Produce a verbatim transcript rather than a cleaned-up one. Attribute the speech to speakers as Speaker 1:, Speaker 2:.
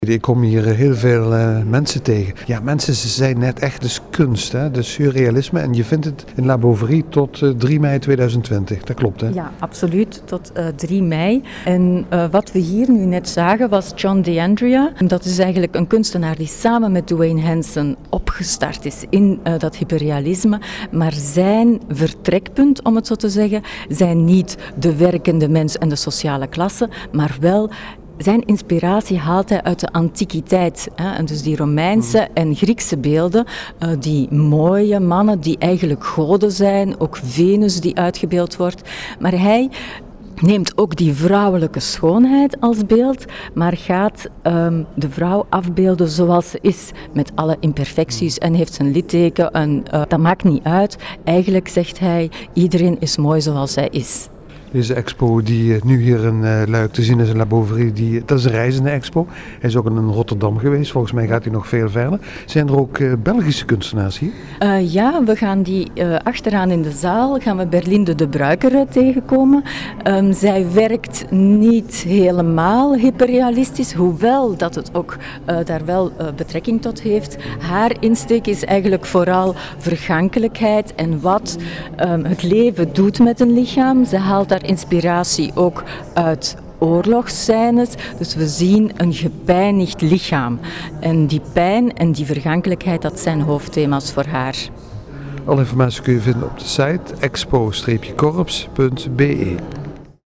Speaker 1: Ik kom hier heel veel uh, mensen tegen. Ja, mensen zijn net echt dus kunst, hè? Dus surrealisme. En je vindt het in La Bouverie tot uh, drie mei tweeduizend twintig. Dat klopt, hè?
Speaker 2: Ja, absoluut. Tot uh, drie mei. En uh, wat we hier nu net zagen was John D'Andrea. Dat is eigenlijk een kunstenaar die samen met Dwayne Hansen opgestart is in uh, dat hyperrealisme. Maar zijn vertrekpunt, om het zo te zeggen, zijn niet de werkende mens en de sociale klasse, maar wel... Zijn inspiratie haalt hij uit de antiquiteit. Hè? En dus die Romeinse en Griekse beelden, uh, die mooie mannen die eigenlijk goden zijn, ook Venus die uitgebeeld wordt. Maar hij neemt ook die vrouwelijke schoonheid als beeld, maar gaat um, de vrouw afbeelden zoals ze is, met alle imperfecties en heeft zijn litteken. En, uh, dat maakt niet uit. Eigenlijk zegt hij, iedereen is mooi zoals hij is.
Speaker 1: Deze expo die nu hier in uh, Luik te zien is in La Bouverie, die, dat is een reizende expo. Hij is ook in Rotterdam geweest, volgens mij gaat hij nog veel verder. Zijn er ook uh, Belgische kunstenaars hier?
Speaker 2: Uh, ja, we gaan die uh, achteraan in de zaal, gaan we Berlinde de Bruikere tegenkomen. Um, zij werkt niet helemaal hyperrealistisch, hoewel dat het ook uh, daar wel uh, betrekking tot heeft. Haar insteek is eigenlijk vooral vergankelijkheid en wat um, het leven doet met een lichaam. Ze haalt daar inspiratie ook uit oorlogsscènes. Dus we zien een gepijnigd lichaam. En die pijn en die vergankelijkheid, dat zijn hoofdthema's voor haar.
Speaker 1: Alle informatie kun je vinden op de site expo korps punt be.